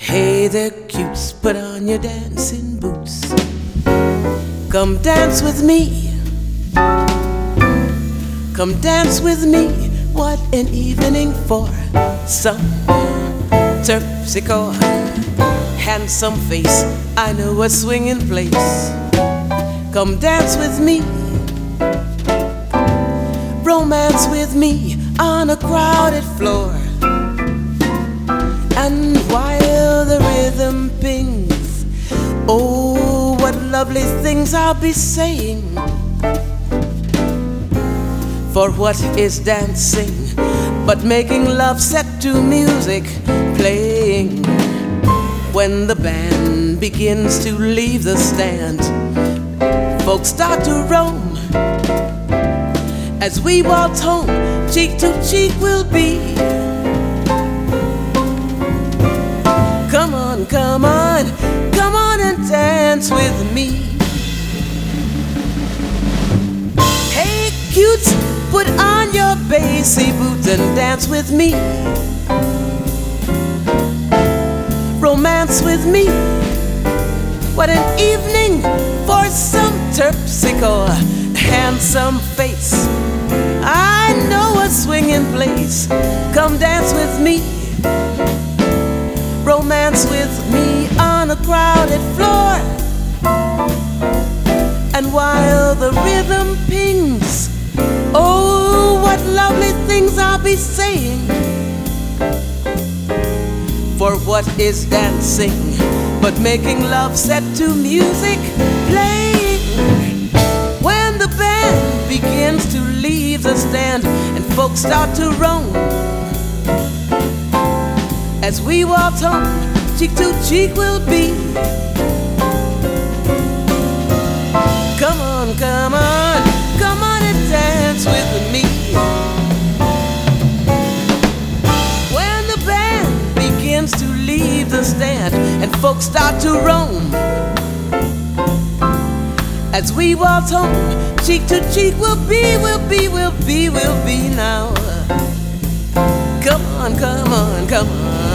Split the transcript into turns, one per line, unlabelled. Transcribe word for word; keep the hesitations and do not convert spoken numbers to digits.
Hey there, cutes, put on your dancing boots. Come dance with me. Come dance with me. What an evening for some terpsichore. Handsome face, I know a swinging place. Come dance with me. Romance with me on a crowded floor. And while the rhythm pings, oh, what lovely things I'll be saying. For what is dancing but making love set to music playing? When the band begins to leave the stand, folks start to roam. As we waltz home, cheek to cheek we'll be. Come on, come on, come on and dance with me. Hey, cutes, put on your bassy boots and dance with me. Romance with me. What an evening for some terpsichore. Handsome face, I know a swinging place. Come dance with me. Romance with me on a crowded floor. And while the rhythm pings, oh, what lovely things I'll be saying. For what is dancing but making love set to music playing? When the band begins to leave the stand and folks start to roam. As we waltz home, cheek to cheek we'll be. Come on, come on, come on and dance with me. When the band begins to leave the stand and folks start to roam. As we waltz home, cheek to cheek we'll be, we'll be, we'll be, we'll be now. Come on, come on, come on.